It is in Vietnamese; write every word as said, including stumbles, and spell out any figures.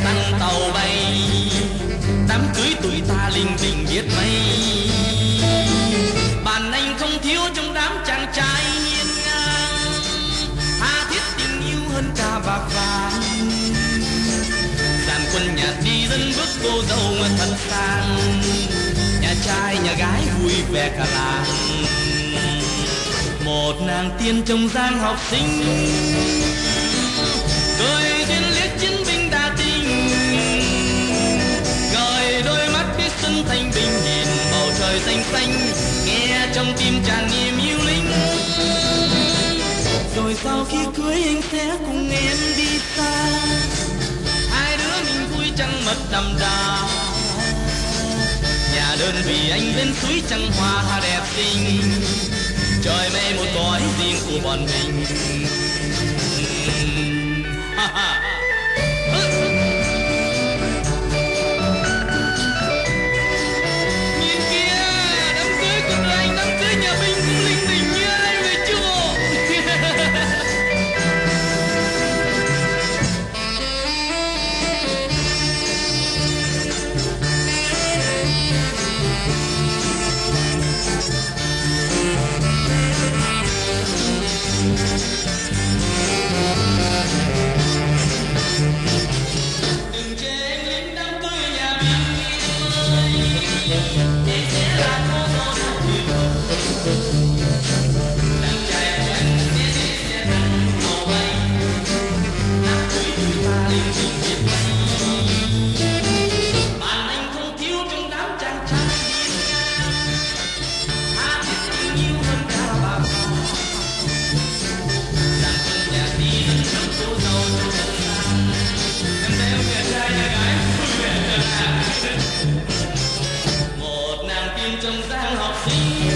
tăng tàu bay, đám cưới tuổi ta linh đình biết mấy. Bạn anh không thiếu trong đám chàng trai hiên ngang, tha thiết tình yêu hơn cả bạc vàng. Dàn quân nhạc đi dân bước cô dâu mà thật sang, nhà trai nhà gái vui vẻ cả làng. Một nàng tiên trong giang học sinh, cười duyên liếc chiến binh đa tình, gợi đôi mắt biết xuân thanh bình, nhìn bầu trời xanh xanh, nghe trong tim tràn niềm yêu linh. Rồi sau khi cưới anh sẽ cùng em đi xa, hai đứa mình vui trăng mật đậm đà. Nhà đơn vì anh bên suối trăng hoa đẹp xinh, trời mây một cõi riêng của bọn mình. Nhìn kia, đám cưới của anh, đám cưới nhà mình cũng linh đình như ai về chùa. Đừng chê anh lính đám cưới nhà mình ơi, em sẽ là cô dâu thật tuyệt vời. Đám trai của anh sẽ đi xe tăng tàu bay, đám cưới tuổi ta linh đình biết mấy. Bạn anh không thiếu trong đám chàng trai hiên ngang, tha thiết tình yêu hơn cả bạc vàng. Dàn quân nhạc đi dân bước cô dâu cho thật sang, em thấy ông nhà trai nhà gái vui vẻ cả làng. Một nàng tiên trong giang học sinh,